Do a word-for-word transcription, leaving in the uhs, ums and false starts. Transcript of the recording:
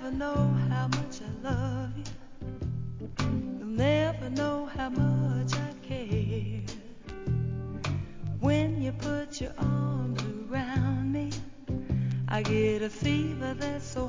never know how much I love you. You'll never know how much I care. When you put your arms around me, I get a fever that's so